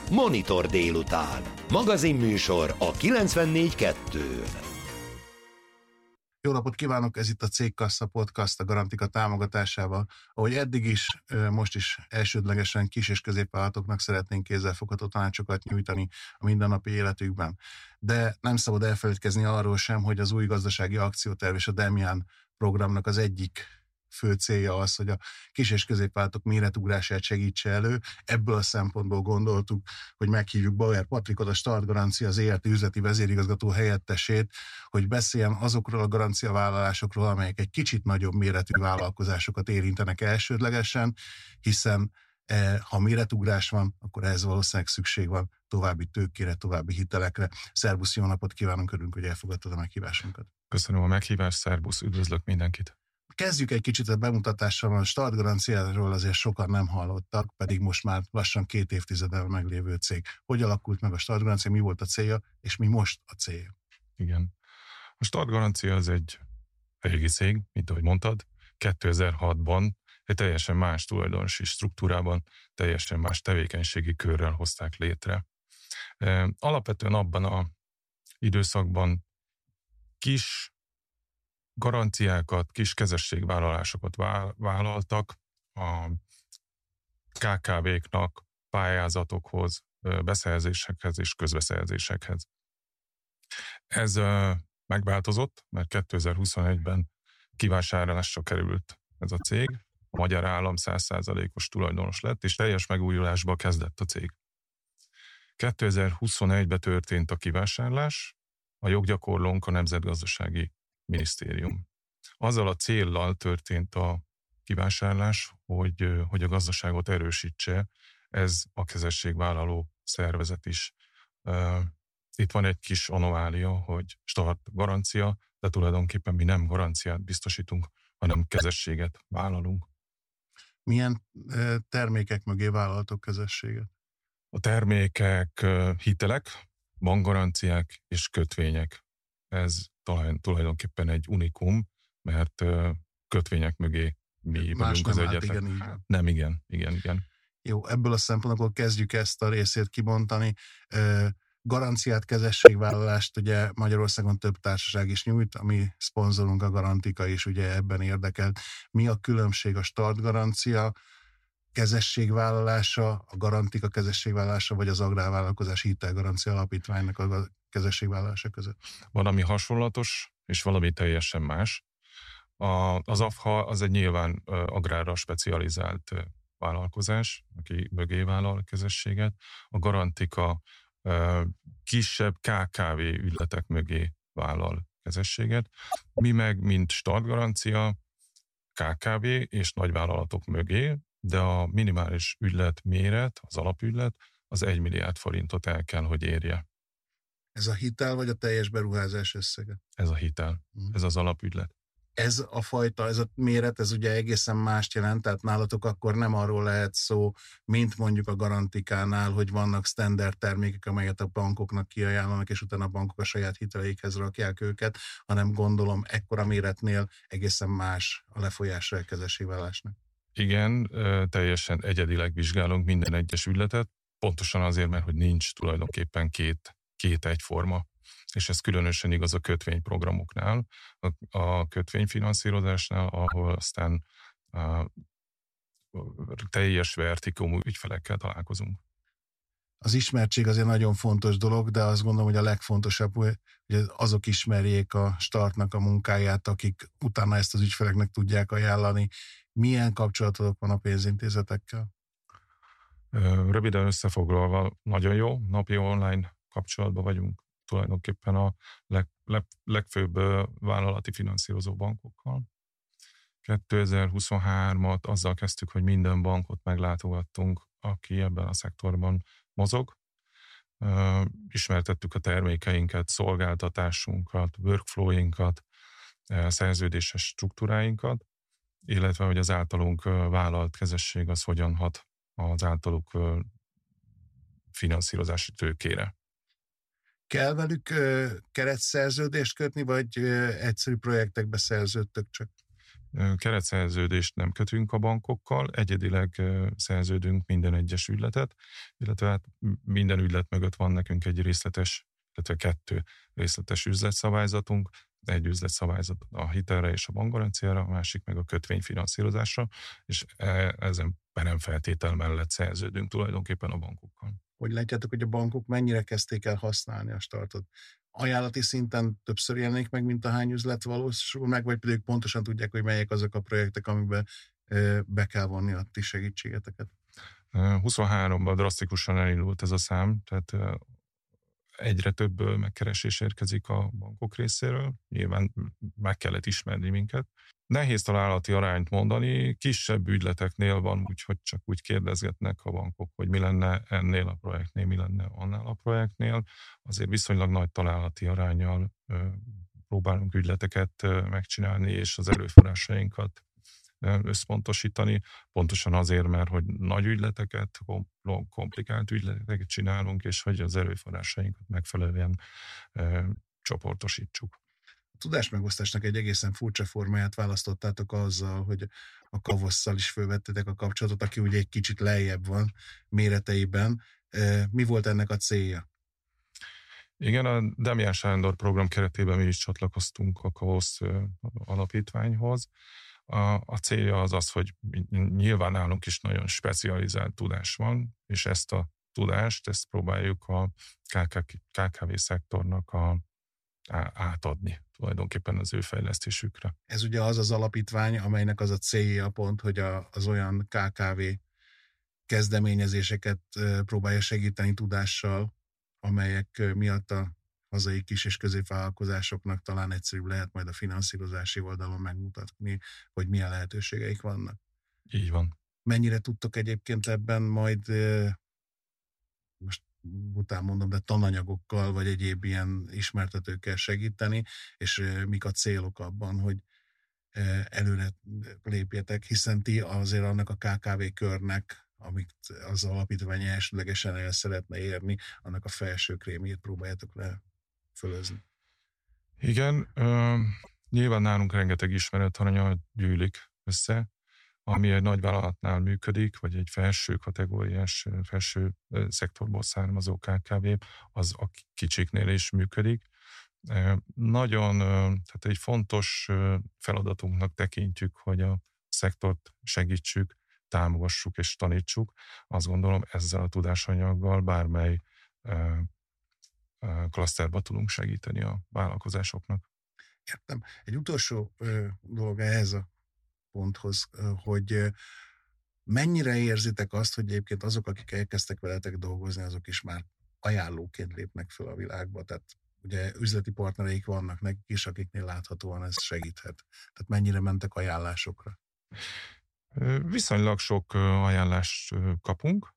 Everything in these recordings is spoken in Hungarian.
Monitor délután. Magazinműsor a 94.2-n. Jó napot kívánok, ez itt a Cégkassa Podcast a Garantika támogatásával. Ahogy eddig is, most is elsődlegesen kis- és középvállalatoknak szeretnénk kézzelfogható tanácsokat nyújtani a mindennapi életükben. De nem szabad elfeledkezni arról sem, hogy az új gazdasági akcióterv és a Demian programnak az egyik fő célja az, hogy a kis- és középvállalatok méretugrását segítse elő. Ebből a szempontból gondoltuk, hogy meghívjuk Bauer Patrikot, a Start Garancia, az ERT üzleti vezérigazgató helyettesét, hogy beszéljen azokról a garanciavállalásokról, amelyek egy kicsit nagyobb méretű vállalkozásokat érintenek elsődlegesen, hiszen ha méretugrás van, akkor ehhez valószínűleg szükség van további tőkére, további hitelekre. Szerbusz, jó napot kívánunk, örülünk, hogy elfogadtad a meghívásunkat. Köszönöm a meghívást, szerbusz, üdvözlök mindenkit. Kezdjük egy kicsit a bemutatással, a Start Garanciáról azért sokan nem hallottak, pedig most már lassan 2 évtizeden meglévő cég. Hogy alakult meg a Start Garancia, mi volt a célja, és mi most a célja? Igen. A Start Garancia az egy régi cég, mint ahogy mondtad, 2006-ban egy teljesen más tulajdonosi struktúrában, teljesen más tevékenységi körrel hozták létre. Alapvetően abban az időszakban kis garanciákat, kis kezességvállalásokat vállaltak a KKV-knak, pályázatokhoz, beszerzésekhez és közbeszerzésekhez. Ez megváltozott, mert 2021-ben kivásárlásra került ez a cég, a magyar állam 100%-os tulajdonos lett, és teljes megújulásba kezdett a cég. 2021-ben történt a kivásárlás, a joggyakorlónk a Nemzetgazdasági Minisztérium. Azzal a céllal történt a kivásárlás, hogy a gazdaságot erősítse, ez a kezességvállaló szervezet is. Itt van egy kis anomália, hogy Start Garancia, de tulajdonképpen mi nem garanciát biztosítunk, hanem kezességet vállalunk. Milyen termékek mögé vállaltok kezességet? A termékek hitelek, bankgaranciák és kötvények. Ez tulajdonképpen egy unikum, mert kötvények mögé mi vagyunk az egyetlen. Nem, igen. Jó, ebből a szempontból kezdjük ezt a részét kibontani. Garanciát, kezességvállalást ugye Magyarországon több társaság is nyújt, ami szponzorunk a Garantika is ugye ebben érdekelt. Mi a különbség a Start Garancia kezességvállalása, a Garantika kezességvállalása, vagy az Agrárvállalkozási Hitelgarancia Alapítványnak a kezességvállalása között? Van, ami hasonlatos, és valami teljesen más. Az AFHA az egy nyilván agrárra specializált vállalkozás, aki mögé vállal kezességet. A Garantika kisebb KKV ügyletek mögé vállal kezességet. Mi meg, mint Start Garancia, KKV és nagyvállalatok mögé, de a minimális ügylet méret, az alapügylet, az 1 milliárd forintot el kell, hogy érje. Ez a hitel, vagy a teljes beruházás összege? Ez a hitel, ez az alapügylet. Ez a fajta, ez a méret, ez ugye egészen mást jelent, tehát nálatok akkor nem arról lehet szó, mint mondjuk a Garantikánál, hogy vannak standard termékek, amelyet a bankoknak kiajánlanak, és utána a bankok a saját hiteleikhez rakják őket, hanem gondolom ekkora méretnél egészen más a lefolyásra a kezességvállásnak. Igen, teljesen egyedileg vizsgálunk minden egyes ügyletet, pontosan azért, mert hogy nincs tulajdonképpen két egyforma. És ez különösen igaz a kötvényprogramoknál, a kötvényfinanszírozásnál, ahol aztán teljes vertikumú ügyfelekkel találkozunk. Az ismertség azért nagyon fontos dolog, de azt gondolom, hogy a legfontosabb, hogy azok ismerjék a Startnak a munkáját, akik utána ezt az ügyfeleknek tudják ajánlani. Milyen kapcsolatotok van a pénzintézetekkel? Röviden összefoglalva, nagyon jó, napi online kapcsolatban vagyunk tulajdonképpen a legfőbb vállalati finanszírozó bankokkal. 2023-at azzal kezdtük, hogy minden bankot meglátogattunk, aki ebben a szektorban mozog. Ismertettük a termékeinket, szolgáltatásunkat, workflowinkat, szerződéses struktúráinkat, illetve hogy az általunk vállalt kezesség az hogyan hat az általuk finanszírozási tőkére. Kell velük keretszerződést kötni, vagy egyszerű projektekbe szerződtök csak? Keretszerződést nem kötünk a bankokkal, egyedileg szerződünk minden egyes ügyletet, illetve hát minden ügylet mögött van nekünk egy részletes, illetve 2 részletes üzletszabályzatunk, egy üzletszabályzat a hitelre és a bankgaranciára, a másik meg a kötvényfinanszírozásra, és ezen peremfeltétel mellett szerződünk tulajdonképpen a bankokkal. Hogy látjátok, hogy a bankok mennyire kezdték el használni a startot? Ajánlati szinten többször jelenik meg, mint ahány üzlet valósul meg, vagy pedig pontosan tudják, hogy melyek azok a projektek, amiben be kell vonni a ti segítségeteket? 23-ban drasztikusan elindult ez a szám, tehát egyre több megkeresés érkezik a bankok részéről, nyilván meg kellett ismerni minket. Nehéz találati arányt mondani, kisebb ügyleteknél van, úgyhogy csak úgy kérdezgetnek a bankok, hogy mi lenne ennél a projektnél, mi lenne annál a projektnél. Azért viszonylag nagy találati aránnyal próbálunk ügyleteket megcsinálni, és az erőforrásainkat összpontosítani, pontosan azért, mert hogy nagy ügyleteket, komplikált ügyleteket csinálunk, és hogy az erőforrásainkat megfelelően csoportosítsuk. A tudásmegosztásnak egy egészen furcsa formáját választottátok azzal, hogy a Kavosszal is fölvettétek a kapcsolatot, aki ugye egy kicsit lejjebb van méreteiben. Mi volt ennek a célja? Igen, a Demján Sándor program keretében mi is csatlakoztunk a Kavosz alapítványhoz. A célja az, hogy nyilván nálunk is nagyon specializált tudás van, és ezt a tudást, próbáljuk a KKV szektornak átadni tulajdonképpen az ő fejlesztésükre. Ez ugye az az alapítvány, amelynek az a célja pont, hogy az olyan KKV kezdeményezéseket próbálja segíteni tudással, amelyek miatt a hazai kis- és középvállalkozásoknak talán egyszerűbb lehet majd a finanszírozási oldalon megmutatni, hogy milyen lehetőségeik vannak. Így van. Mennyire tudtok egyébként ebben majd, most után mondom, de tananyagokkal, vagy egyéb ilyen ismertetőkkel segíteni, és mik a célok abban, hogy előre lépjetek, hiszen ti azért annak a KKV körnek, amit az alapítvány elsődlegesen el szeretne érni, annak a felső krémjét próbáljátok le fölözni. Igen, nyilván nálunk rengeteg ismeretanyag gyűlik össze, ami egy nagyvállalatnál működik, vagy egy felső kategóriás, felső szektorból származó KKV, az a kicsiknél is működik. Nagyon, tehát egy fontos feladatunknak tekintjük, hogy a szektort segítsük, támogassuk és tanítsuk. Azt gondolom, ezzel a tudásanyaggal bármely klaszterba tudunk segíteni a vállalkozásoknak. Értem. Egy utolsó dolog ehhez a ponthoz, hogy mennyire érzitek azt, hogy egyébként azok, akik elkezdtek veletek dolgozni, azok is már ajánlóként lépnek föl a világba. Tehát ugye üzleti partnereik vannak nekik is, akiknél láthatóan ez segíthet. Tehát mennyire mentek ajánlásokra? Viszonylag sok ajánlást kapunk.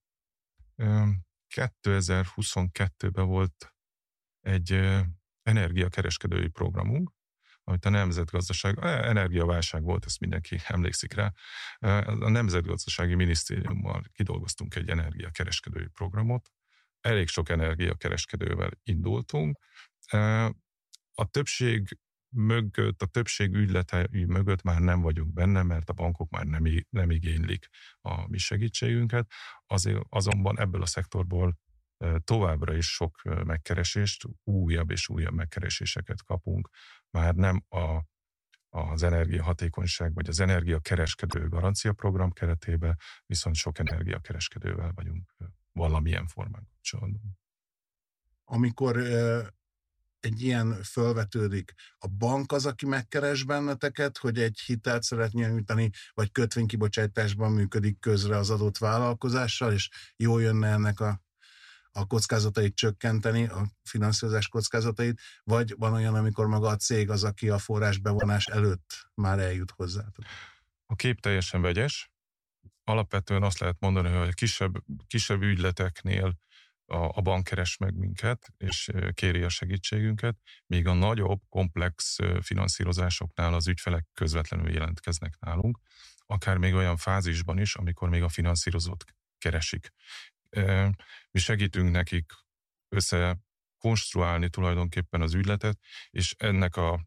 2022-ben volt egy energiakereskedői programunk, amit a nemzetgazdaság, energiaválság volt, ezt mindenki emlékszik rá, a Nemzetgazdasági Minisztériummal kidolgoztunk egy energiakereskedői programot, elég sok energiakereskedővel indultunk. A többség ügyletei mögött már nem vagyunk benne, mert a bankok már nem igénylik a mi segítségünket, azonban ebből a szektorból továbbra is sok megkeresést, újabb és újabb megkereséseket kapunk. Már nem az energiahatékonyság vagy az energiakereskedő garancia program keretében, viszont sok energiakereskedővel vagyunk valamilyen formán kapcsolatban. Amikor egy ilyen fölvetődik, a bank az, aki megkeres benneteket, hogy egy hitelt szeretné nyújtani, vagy kötvénykibocsátásban működik közre az adott vállalkozással, és jól jönne ennek a kockázatait csökkenteni, a finanszírozás kockázatait, vagy van olyan, amikor maga a cég az, aki a forrásbevonás előtt már eljut hozzátok? A kép teljesen vegyes. Alapvetően azt lehet mondani, hogy kisebb ügyleteknél a bank keres meg minket, és kéri a segítségünket, míg a nagyobb, komplex finanszírozásoknál az ügyfelek közvetlenül jelentkeznek nálunk, akár még olyan fázisban is, amikor még a finanszírozót keresik. Mi segítünk nekik összekonstruálni tulajdonképpen az ügyletet, és ennek a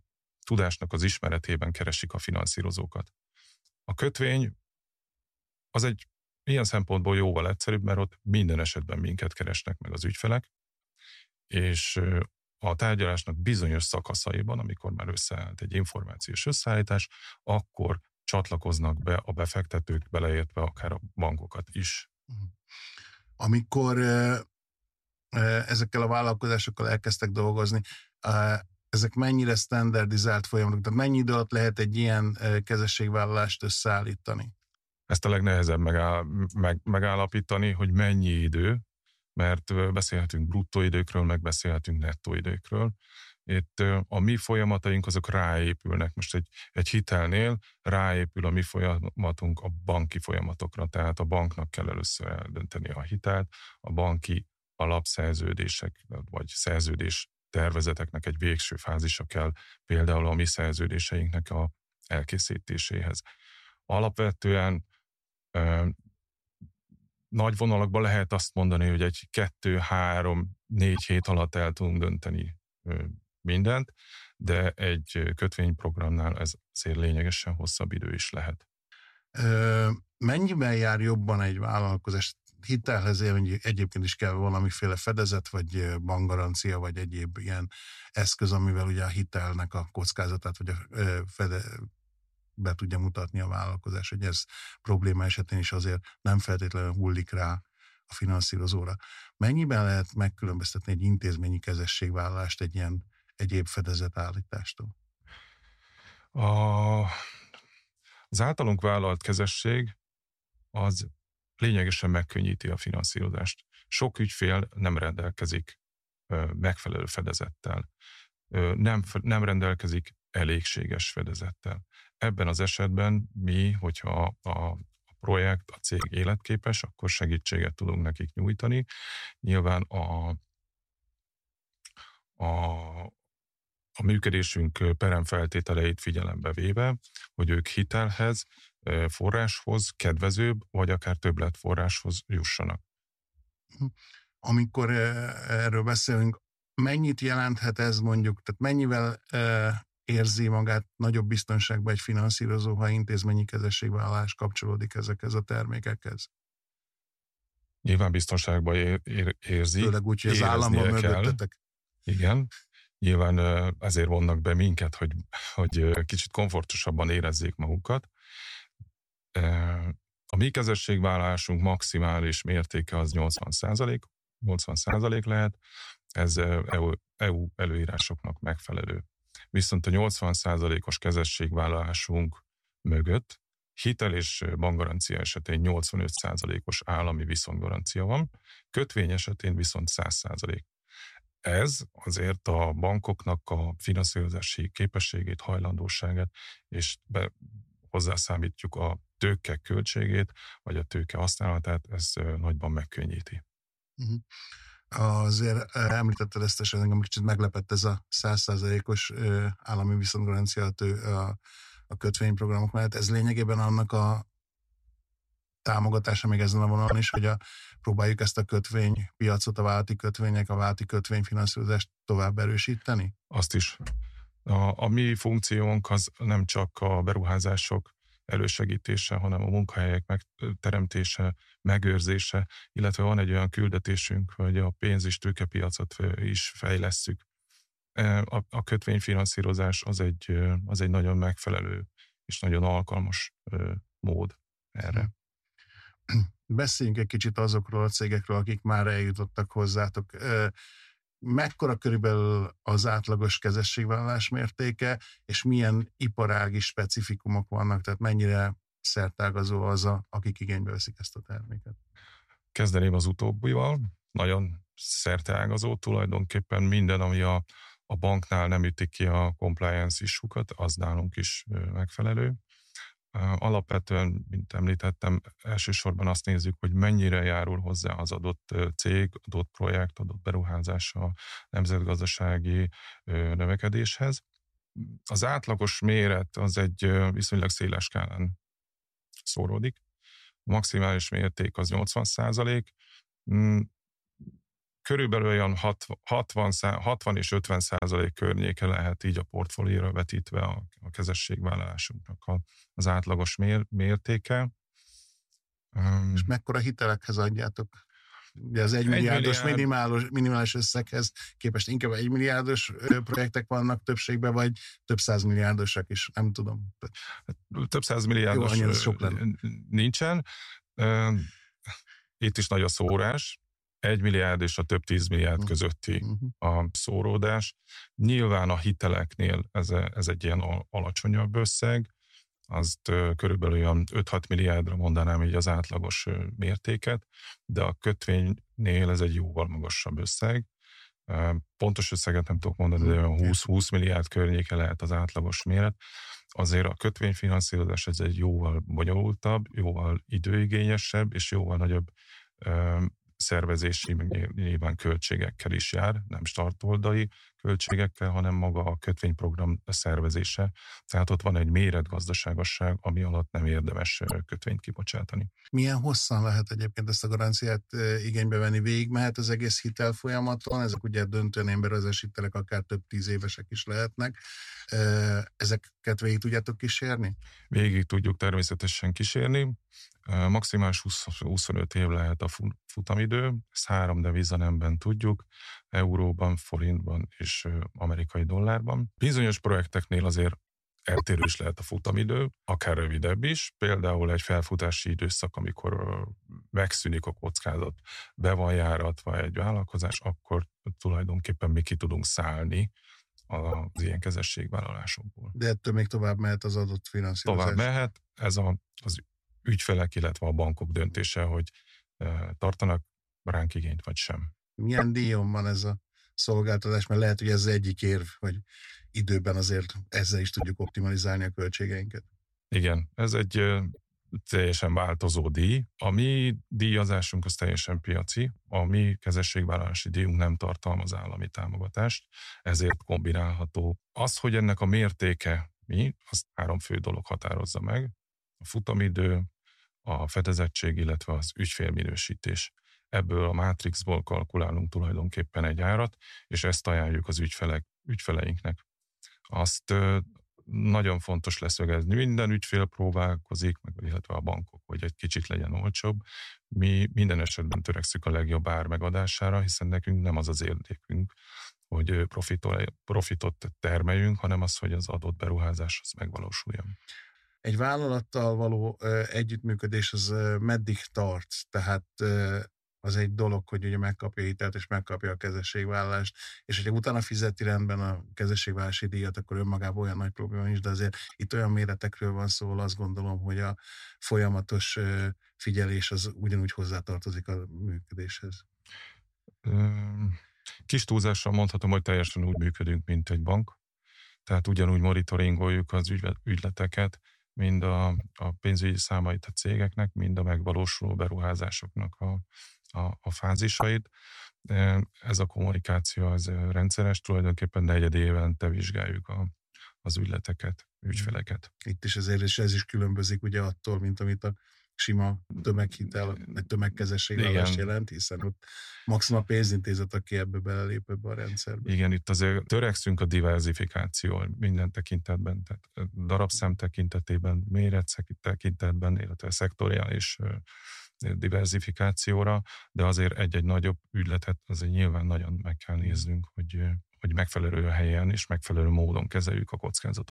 tudásnak az ismeretében keresik a finanszírozókat. A kötvény az egy ilyen szempontból jóval egyszerűbb, mert ott minden esetben minket keresnek meg az ügyfelek, és a tárgyalásnak bizonyos szakaszaiban, amikor már összeállt egy információs összeállítás, akkor csatlakoznak be a befektetők, beleértve akár a bankokat is. Amikor ezekkel a vállalkozásokkal elkezdtek dolgozni, ezek mennyire standardizált folyamatok, tehát mennyi idő alatt lehet egy ilyen kezességvállalást összeállítani? Ezt a legnehezebb megállapítani, hogy mennyi idő, mert beszélhetünk bruttó időkről, meg beszélhetünk nettó időkről. Itt a mi folyamataink azok ráépülnek. Most egy hitelnél ráépül a mi folyamatunk a banki folyamatokra, tehát a banknak kell először eldönteni a hitelt, a banki alapszerződések vagy szerződés tervezeteknek egy végső fázisa kell, például a mi szerződéseinknek a elkészítéséhez. Alapvetően nagy vonalakban lehet azt mondani, hogy egy 2-3-4 hét alatt el tudunk dönteni mindent, de egy kötvényprogramnál ez azért lényegesen hosszabb idő is lehet. Mennyiben jár jobban egy vállalkozás? Hitelhez egyébként is kell valamiféle fedezet, vagy bankgarancia, vagy egyéb ilyen eszköz, amivel ugye a hitelnek a kockázatát, vagy be tudja mutatni a vállalkozás, hogy ez probléma esetén is azért nem feltétlenül hullik rá a finanszírozóra. Mennyiben lehet megkülönböztetni egy intézményi kezességvállalást egy ilyen egyéb fedezetállítástól? Az általunk vállalt kezesség az lényegesen megkönnyíti a finanszírozást. Sok ügyfél nem rendelkezik megfelelő fedezettel, nem rendelkezik elégséges fedezettel. Ebben az esetben mi, hogyha a projekt, a cég életképes, akkor segítséget tudunk nekik nyújtani. Nyilván a működésünk peremfeltételeit figyelembe véve, hogy ők hitelhez, forráshoz, kedvezőbb, vagy akár többletforráshoz jussanak. Amikor erről beszélünk, mennyit jelenthet ez mondjuk, tehát mennyivel érzi magát nagyobb biztonságban egy finanszírozó, ha intézményi kezességvállalás kapcsolódik ezekhez a termékekhez? Nyilván biztonságban érzi. Főleg úgy, hogy az államban mögöttetek. Igen. Nyilván ezért vonnak be minket, hogy kicsit komfortosabban érezzék magukat. A mi kezességvállalásunk maximális mértéke az 80% lehet. Ez EU előírásoknak megfelelő. Viszont a 80%-os kezességvállalásunk mögött hitel és bankgarancia esetén 85%-os állami viszontgarancia van, kötvény esetén viszont 100%. Ez azért a bankoknak a finanszírozási képességét, hajlandóságát, és hozzászámítjuk a tőke költségét, vagy a tőke használatát, ez nagyban megkönnyíti. Uh-huh. Azért említetted ezt, és engem kicsit meglepett ez a 100%-os állami viszontgarancia a kötvényprogramok mellett. Ez lényegében annak a támogatása még ezen a vonalon is, hogy próbáljuk ezt a kötvénypiacot, a vállalati kötvények, a vállalati kötvényfinanszírozást tovább erősíteni? Azt is. A mi funkciónk az nem csak a beruházások elősegítése, hanem a munkahelyek megteremtése, megőrzése, illetve van egy olyan küldetésünk, hogy a pénz- és tőkepiacot is fejlesszük. A kötvényfinanszírozás az egy nagyon megfelelő és nagyon alkalmas mód erre. Beszéljünk egy kicsit azokról a cégekről, akik már eljutottak hozzátok. Mekkora körülbelül az átlagos kezességvállalás mértéke, és milyen iparági specifikumok vannak, tehát mennyire szertágazó az, akik igénybe veszik ezt a terméket? Kezdeném az utóbbival. Nagyon szerteágazó, tulajdonképpen minden, ami a banknál nem ütik ki a compliance issue-kat, az nálunk is megfelelő. Alapvetően, mint említettem, elsősorban azt nézzük, hogy mennyire járul hozzá az adott cég, adott projekt, adott beruházás a nemzetgazdasági növekedéshez. Az átlagos méret az egy viszonylag széles skálán szóródik. A maximális mérték az 80%. körülbelül olyan 60 és 50% környéke lehet így a portfólióra vetítve a kezességvállalásunknak az átlagos mértéke. És mekkora hitelekhez adjátok? Ugye az 1 milliárdos minimális összeghez képest inkább 1 milliárdos projektek vannak többségben, vagy több 100 milliárdosak is, nem tudom. Több 100 milliárdos nincsen. Itt is nagy a szórás. 1 milliárd és a több 10 milliárd közötti a szóródás. Nyilván a hiteleknél ez egy ilyen alacsonyabb összeg, azt körülbelül olyan 5-6 milliárdra mondanám így az átlagos mértéket, de a kötvénynél ez egy jóval magasabb összeg. Pontos összeget nem tudok mondani, de olyan 20 milliárd környéke lehet az átlagos méret. Azért a kötvényfinanszírozás ez egy jóval bonyolultabb, jóval időigényesebb, és jóval nagyobb szervezési, nyilván költségekkel is jár, nem startoldali költségekkel, hanem maga a kötvényprogram szervezése. Tehát ott van egy méretgazdaságosság, ami alatt nem érdemes kötvényt kibocsátani. Milyen hosszan lehet egyébként ezt a garanciát igénybe venni? Végigmehet az egész hitelfolyamaton? Ezek ugye döntően emberezés hitelek, akár több 10 évesek is lehetnek. Ezeket végig tudjátok kísérni? Végig tudjuk természetesen kísérni. Maximális 25 év lehet a futamidő, ezt 3 devizanemben tudjuk, euróban, forintban és amerikai dollárban. Bizonyos projekteknél azért eltérő is lehet a futamidő, akár rövidebb is, például egy felfutási időszak, amikor megszűnik a kockázat, be van járatva egy vállalkozás, akkor tulajdonképpen mi ki tudunk szállni az ilyen kezességvállalásokból. De ettől még tovább mehet az adott finanszírozás? Tovább mehet, ez az ügyfelek, illetve a bankok döntése, hogy tartanak ránk igényt, vagy sem. Milyen díjon van ez a szolgáltatás? Mert lehet, hogy ez az egyik érv, hogy időben azért ezzel is tudjuk optimalizálni a költségeinket. Igen, ez egy teljesen változó díj. A mi díjazásunk az teljesen piaci, a mi kezességvállalási díjunk nem tartalmaz állami támogatást, ezért kombinálható. Az, hogy ennek a mértéke mi, azt 3 fő dolog határozza meg. A futamidő, a fedezettség, illetve az ügyfélminősítés. Ebből a mátrixból kalkulálunk tulajdonképpen egy árat, és ezt ajánljuk az ügyfeleinknek. Azt nagyon fontos leszögezni, minden ügyfél próbálkozik, illetve a bankok, hogy egy kicsit legyen olcsóbb. Mi minden esetben törekszünk a legjobb ár megadására, hiszen nekünk nem az az érdekünk, hogy profitot termeljünk, hanem az, hogy az adott beruházás az megvalósuljon. Egy vállalattal való együttműködés az meddig tart? Tehát az egy dolog, hogy ugye megkapja a hitelt és megkapja a kezességvállalást, és hogyha utána fizeti rendben a kezességvállalási díjat, akkor önmagában olyan nagy probléma is, de azért itt olyan méretekről van szó, azt gondolom, hogy a folyamatos figyelés az ugyanúgy hozzátartozik a működéshez. Kis túlzással mondhatom, hogy teljesen úgy működünk, mint egy bank. Tehát ugyanúgy monitoringoljuk az ügyleteket, mind a pénzügyi számait a cégeknek, mind a megvalósuló beruházásoknak a fázisait. Ez a kommunikáció az rendszeres, tulajdonképpen 4 évente vizsgáljuk az ügyleteket, ügyfeleket. Itt is azért ez is különbözik ugye attól, mint amit a sima tömeghitel, egy tömegkezességvállalást jelent, hiszen ott maximum a pénzintézet, aki ebbe belelép ebbe a rendszerbe. Igen, itt azért törekszünk a diverzifikáció minden tekintetben, tehát darabszám tekintetében, méret tekintetben, illetve szektoriális diverzifikációra, de azért egy-egy nagyobb ügyletet azért nyilván nagyon meg kell néznünk, hogy megfelelő helyen és megfelelő módon kezeljük a kockázatot.